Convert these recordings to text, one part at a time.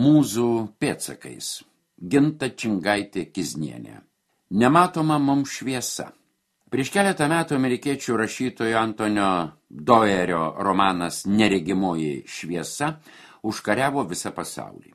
Mūzų pėdsakais. Ginta Čingaitė Kiznienė. Nematoma mums šviesa. Prieš keletą metų amerikiečių rašytojo Antonio Doerio romanas Neregimoji šviesa užkariavo visą pasaulį.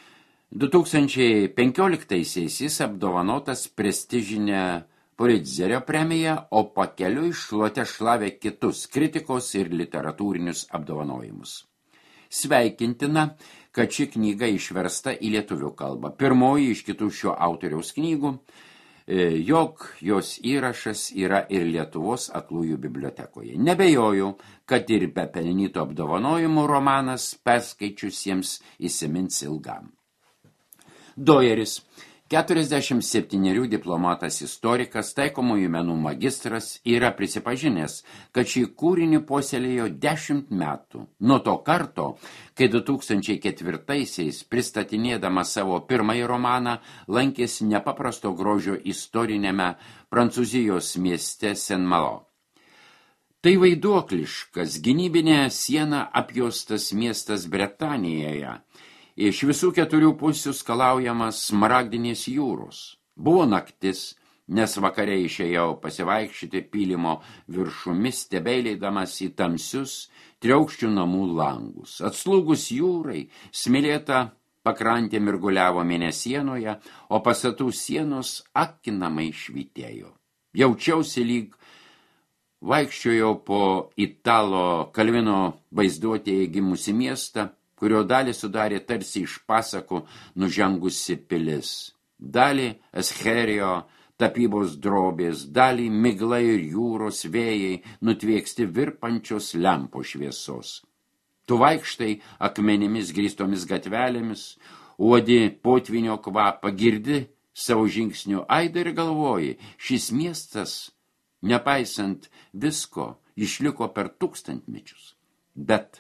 2015-aisiais jis apdovanotas prestižinę Pulitzerio premiją, o pakeliui šluote šlavė kitus kritikos ir literatūrinius apdovanojimus. Sveikintina, kad ši knyga išversta į lietuvių kalbą. Pirmoji iš kitų šio autoriaus knygų, jog jos įrašas yra ir Lietuvos aklųjų bibliotekoje. Nebejoju, kad ir be pelnyto apdovanojimų romanas perskaičiusiems įsimins ilgam. Doeris, 47 diplomatas istorikas, taikomųjų menų magistras, yra prisipažinęs, kad šį kūrinį puoselėjo 10 metų. Nuo to karto, kai 2004-aisiais pristatinėdama savo pirmąjį romaną, lankėsi nepaprasto grožio istorinėme Prancūzijos mieste Saint-Malo. Tai vaiduokliškas, gynybinė siena apjuostas miestas Bretanijoje. Iš visų 4 pusių skalaujamas smaragdinės jūros. Buvo naktis, nes vakare išėjau pasivaikščioti pylimo viršumi, stebeileidamas į tamsius triaukščių namų langus. Atslūgus jūrai, smėlėta pakrantė mirguliavo mėnesienoje, o pastatų sienos akinamai švytėjo. Jaučiausi lyg vaikščiojau po Italo Kalvino vaizduotėje gimusi miestą, kurio dalį sudarė tarsi iš pasakų nužengusi pilis. Dalį Escherijo tapybos drobės, dalį migla ir jūros vėjai nutvieksti virpančios lempos šviesos. Tu vaikštai akmenimis grįstomis gatvelėmis, uodi potvinio kvapą, girdi savo žingsnių aidą ir galvoji, šis miestas, nepaisant visko, išliko per 1000 mečius. Bet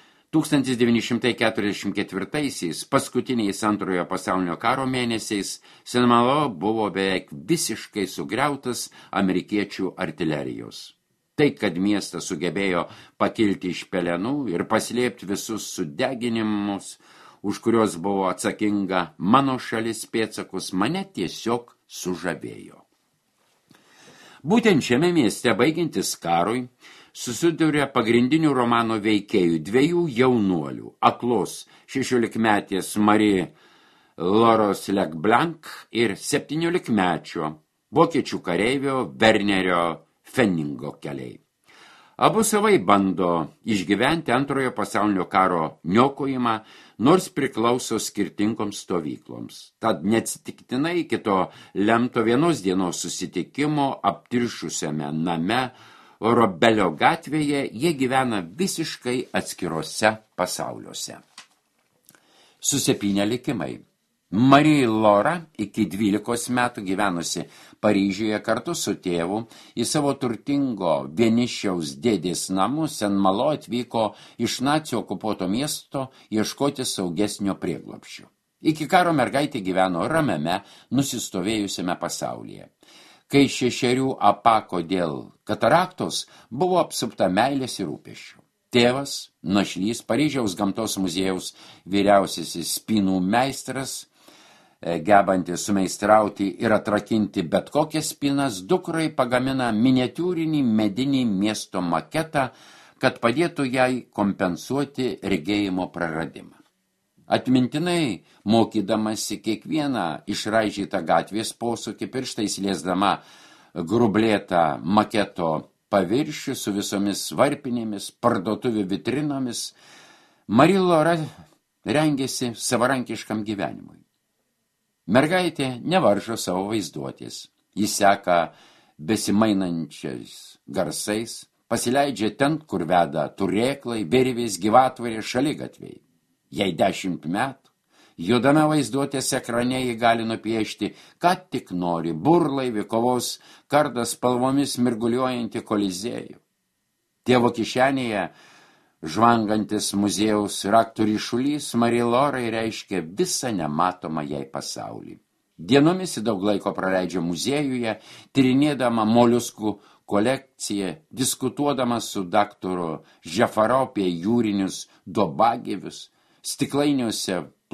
1944-aisiais, paskutiniais Antrojo pasaulinio karo mėnesiais, Saint-Malo buvo beveik visiškai sugriautas amerikiečių artilerijos. Tai, kad miestas sugebėjo pakilti iš pelenų ir paslėpti visus sudeginimus, už kurios buvo atsakinga mano šalis pėdsakus, mane tiesiog sužavėjo. Būtent šiame mieste, baigiantis karui, susiduria pagrindinių romano veikėjų 2 jaunuolių, aklos 16-metės Marie Loros Lecblanc ir 17-mečio vokiečių kareivio Wernerio Fenningo keliai. Abu savai bando išgyventi Antrojo pasaulinio karo niokojimą, nors priklauso skirtingoms stovykloms. Tad neatsitiktinai kito lemto vienos dienos susitikimo aptiršusiame name Robelio gatvėje jie gyvena visiškai atskirose pasauliuose. Susipynę likimai. Marie Laura iki 12 metų gyvenusi Paryžiuje kartu su tėvu į savo turtingo vienišiaus dėdės namus Saint-Malo atvyko iš nacių okupuoto miesto ieškoti saugesnio prieglobsčio. Iki karo mergaitė gyveno ramiame, nusistovėjusiame pasaulyje. Kai 6 apako dėl kataraktos, buvo apsupta meilės ir rūpesčių. Tėvas, našlys, Paryžiaus gamtos muziejaus vyriausiasis spynų meistras, gebantis sumeistrauti ir atrakinti bet kokias spynas, dukrai pagamina miniatiūrinį medinį miesto maketą, kad padėtų jai kompensuoti regėjimo praradimą. Atmintinai, mokydamasi kiekvieną išraižytą gatvės posūkį, pirštais liesdama grublėtą maketo paviršių su visomis varpinėmis, parduotuvių vitrinomis, Marie Laura rengėsi savarankiškam gyvenimui. Mergaitė nevaržo savo vaizduotės. Jis seka besimainančiais garsais, pasileidžia ten, kur veda turėklai, virvės, gyvatvorė, šaligatviai. Jei 10 metų, juodame vaizduotės ekrane jį gali nupiešti, ką tik nori, burlaivį, kovos kardas spalvomis mirguliuojantį kolizėjų. Tėvo kišenėje žvangantis muziejaus raktų ryšulys Marie Laurai reiškia visą nematomą jai pasaulį. Dienomis daug laiko praleidžia muziejuje, tyrinėdama moliuskų kolekciją, diskutuodama su daktaru Žefaro apie jūrinius dobagyvius, stiklainiuose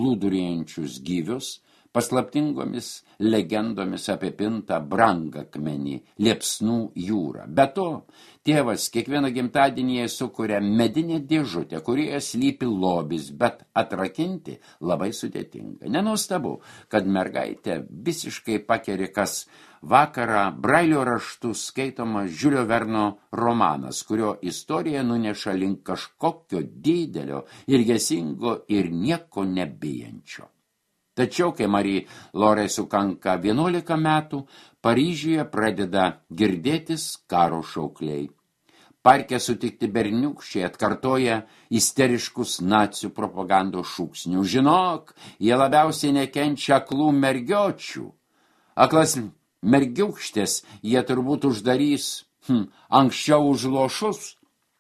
plūduriuojančius gyvius, paslaptingomis legendomis apipintą brangakmenį, Liepsnų jūrą. Be to, tėvas kiekvieną gimtadienį sukuria medinę dėžutę, kurioje slypi lobis, bet atrakinti labai sudėtinga. Nenuostabu, kad mergaitė visiškai pakeri kas vakarą Brailio raštu skaitomas Žiulio Verno romanas, kurio istorija nuneša link kažkokio didelio, ilgesingo ir nieko nebijančio. Tačiau, kai Marijai Lorai sukanka 11 metų, Paryžiuje pradeda girdėtis karo šaukliai. Parke sutikti berniukščiai atkartoja isteriškus nacių propagandos šūksnių. Žinok, jie labiausiai nekenčia aklų mergiočių. Aklas mergiukštės jie turbūt uždarys anksčiau už lošus.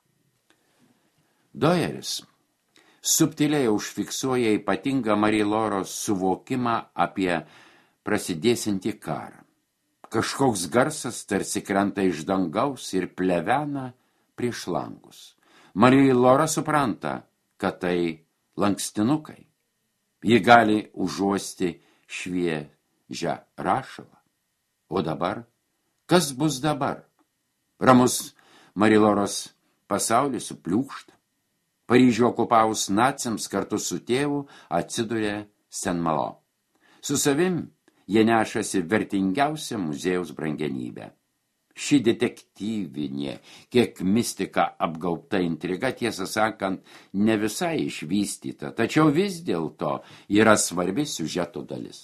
Doyeris subtiliai užfiksuoja ypatingą Marijai Loros suvokimą apie prasidėsiantį karą. Kažkoks garsas tarsi krenta iš dangaus ir plevena prieš langus. Marijai Lora supranta, kad tai lankstinukai. Ji gali užuosti šviežią rašalą. O dabar? Kas bus dabar? Ramus Marijai Loros pasaulis supliūkšta. Paryžių okupavus naciams kartu su tėvu atsiduria Saint-Malo. Su savim jie nešasi vertingiausią muziejaus brangenybę. Ši detektyvinė, kiek mistika apgaubta intriga, tiesą sakant, ne visai išvystyta, tačiau vis dėlto yra svarbi siužeto dalis.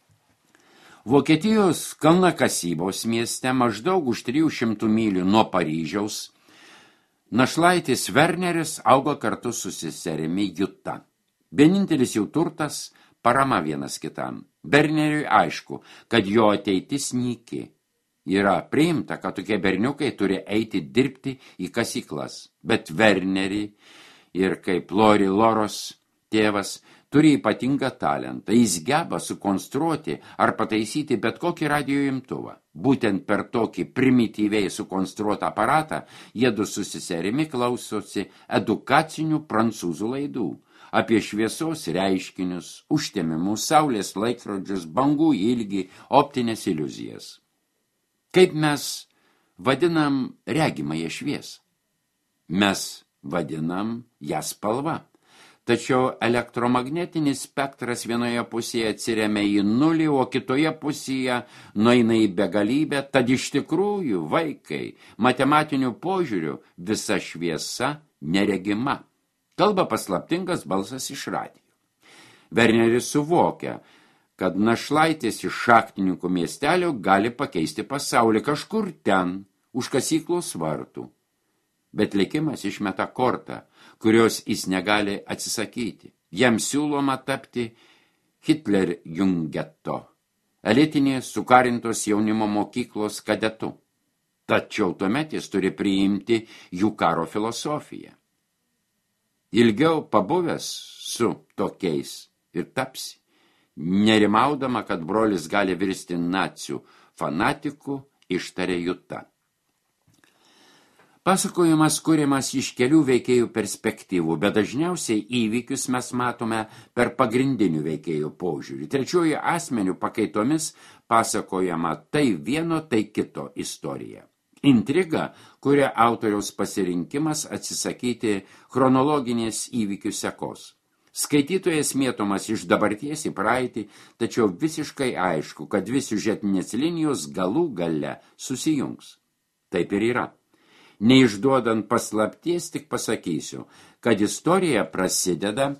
Vokietijos kalnakasybos mieste maždaug už 300 mylių nuo Paryžiaus našlaitis Werneris augo kartu su seserimi Juta. Vienintelis jų turtas – parama vienas kitam. Werneriui aišku, kad jo ateitis nyki. Yra priimta, kad tokie berniukai turi eiti dirbti į kasyklas. Bet Wernerį ir kaip Loros tėvas turi ypatingą talentą. Jis geba sukonstruoti ar pataisyti bet kokį radijo imtuvą. Būtent per tokį primityviai sukonstruotą aparatą jiedu su seserimi klausosi edukacinių prancūzų laidų apie šviesos reiškinius, užtemimus, saulės laikrodžius, bangų ilgį, optinės iliuzijas. Kaip mes vadinam regimąją šviesą? Mes vadinam ją spalva. Tačiau elektromagnetinis spektras vienoje pusėje atsiremia į nulį, o kitoje pusėje nueina į begalybę, tad iš tikrųjų, vaikai, matematiniu požiūriu visa šviesa neregima. Kalba paslaptingas balsas iš radijo. Werneris suvokia, kad našlaitis iš šachtininkų miestelio gali pakeisti pasaulį kažkur ten, už kasyklos vartų. Bet likimas išmeta kortą, kurios jis negali atsisakyti. Jam siūloma tapti Hitlerjungeto, elitinės sukarintos jaunimo mokyklos kadetu. Tačiau tuomet jis turi priimti jų karo filosofiją. Ilgiau pabuvęs su tokiais ir tapsi, nerimaudama, kad brolis gali virsti nacių fanatiku, ištarė Juta. Pasakojimas kuriamas iš kelių veikėjų perspektyvų, bet dažniausiai įvykius mes matome per pagrindinių veikėjų požiūrį. Trečiuoju asmeniu pakaitomis pasakojama tai vieno, tai kito istorija. Intriga, kuria autoriaus pasirinkimas atsisakyti chronologinės įvykių sekos. Skaitytojas mėtomas iš dabarties į praeitį, tačiau visiškai aišku, kad dvi siužetinės linijos galų gale susijungs. Taip ir yra. Neišduodant paslapties, tik pasakysiu, kad istorija prasideda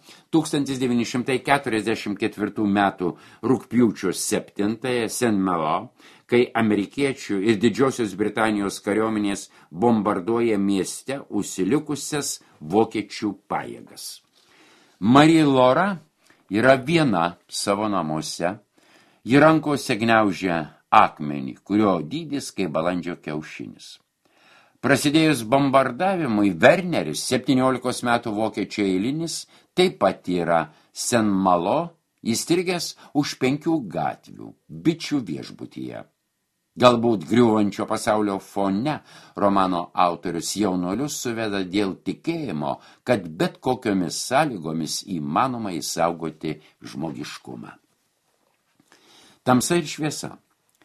1944 metų rugpjūčio 7-ąją Saint-Malo, kai amerikiečių ir Didžiosios Britanijos kariuomenės bombarduoja mieste užsilikusias vokiečių pajėgas. Marijai Lora yra viena savo namuose, ji rankose gniaužia akmenį, kurio dydis kaip balandžio kiaušinis. Prasidėjus bombardavimui, Werneris, 17 metų vokiečių eilinis, taip pat yra Saint-Malo, įstrigęs už 5 gatvių, bičių viešbutyje. Galbūt griūvančio pasaulio fone romano autorius jaunuolius suveda dėl tikėjimo, kad bet kokiomis sąlygomis įmanoma išsaugoti žmogiškumą. Tamsa ir šviesa.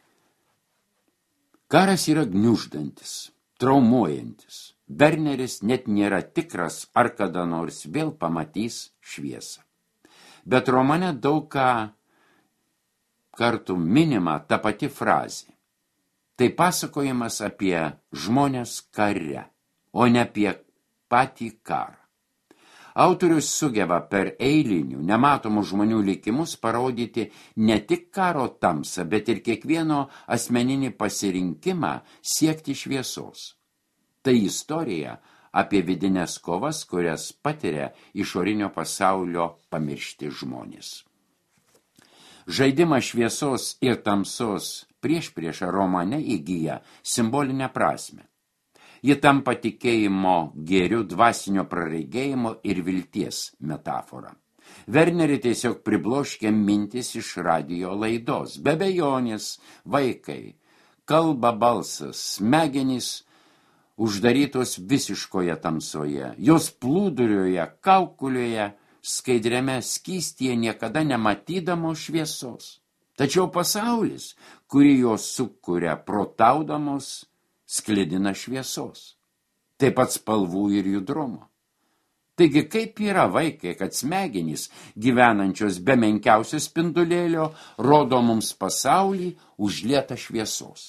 Karas yra gniuždantis, traumuojantis. Werneris net nėra tikras, ar kada nors vėl pamatys šviesą. Bet romane daug kartų minima ta pati frazė. Tai pasakojimas apie žmonės kare, o ne apie patį karą. Autorius sugeba per eilinių, nematomų žmonių likimus parodyti ne tik karo tamsą, bet ir kiekvieno asmeninį pasirinkimą siekti šviesos. Tai istorija apie vidinės kovas, kurias patiria išorinio pasaulio pamiršti žmonės. Žaidimas šviesos ir tamsos priešpriešą romane įgyja simbolinę prasmę. Ji tampa tikėjimo gėriu, dvasinio praregėjimo ir vilties metafora. Wernerį tiesiog pribloškia mintis iš radijo laidos. Be abejonės, vaikai, kalba balsas, smegenys uždarytos visiškoje tamsoje. Jos plūdurioje, kaukulioje, skaidriame skystyje niekada nematydamo šviesos. Tačiau pasaulis, kurį jos sukuria protaudamos, sklidina šviesos. Taip pat spalvų ir judrumo. Taigi kaip yra vaikai, kad smegenys, gyvenančios be menkiausio spindulėlio, rodo mums pasaulį užlietą šviesos.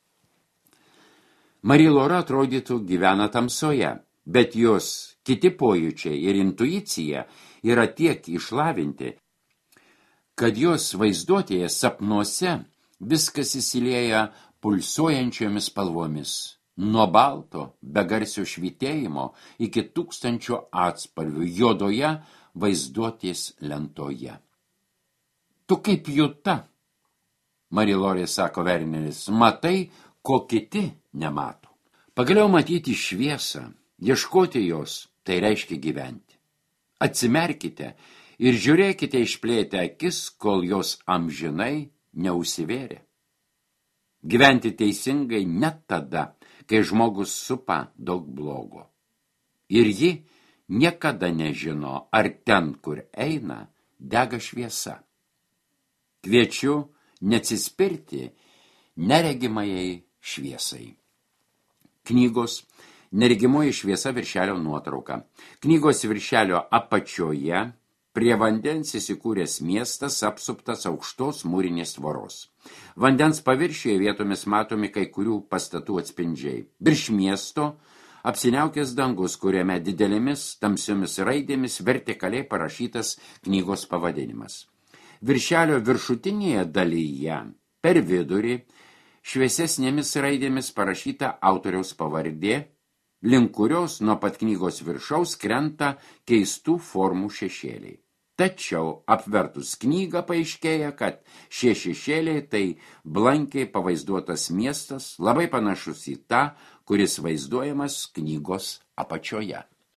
Marie-Laure atrodytų gyvena tamsoje, bet jos kiti pojūčiai ir intuicija yra tiek išlavinti, kad jos vaizduotėje sapnuose viskas įsilieja pulsuojančiomis spalvomis, nuo balto, begarsio švytėjimo iki 1000 atspalvių juodoje vaizduotės lentoje. Tu kaip juta, Marie-Laure, sako Werneris, matai, ko kiti nemato. Pagaliau matyti šviesą, ieškoti jos, tai reiškia gyventi. Atsimerkite ir žiūrėkite išplėtę akis, kol jos amžinai neužsivėrė. Gyventi teisingai net tada, kai žmogus supa daug blogo. Ir ji niekada nežino, ar ten, kur eina, dega šviesa. Kviečiu neatsispirti neregimajai šviesai. Knygos Neregimoji šviesa viršelio nuotrauka. Knygos viršelio apačioje prie vandens įsikūręs miestas apsuptas aukštos mūrinės tvoros. Vandens paviršiuje vietomis matomi kai kurių pastatų atspindžiai. Virš miesto apsiniaukęs dangus, kuriame didelėmis tamsiomis raidėmis vertikaliai parašytas knygos pavadinimas. Viršelio viršutinėje dalyje per vidurį šviesesnėmis raidėmis parašyta autoriaus pavardė, link kurios nuo pat knygos viršaus krenta keistų formų šešėliai. Tačiau apvertus knygą paaiškėja, kad šie šešėliai tai blankiai pavaizduotas miestas, labai panašus į tą, kuris vaizduojamas knygos apačioje.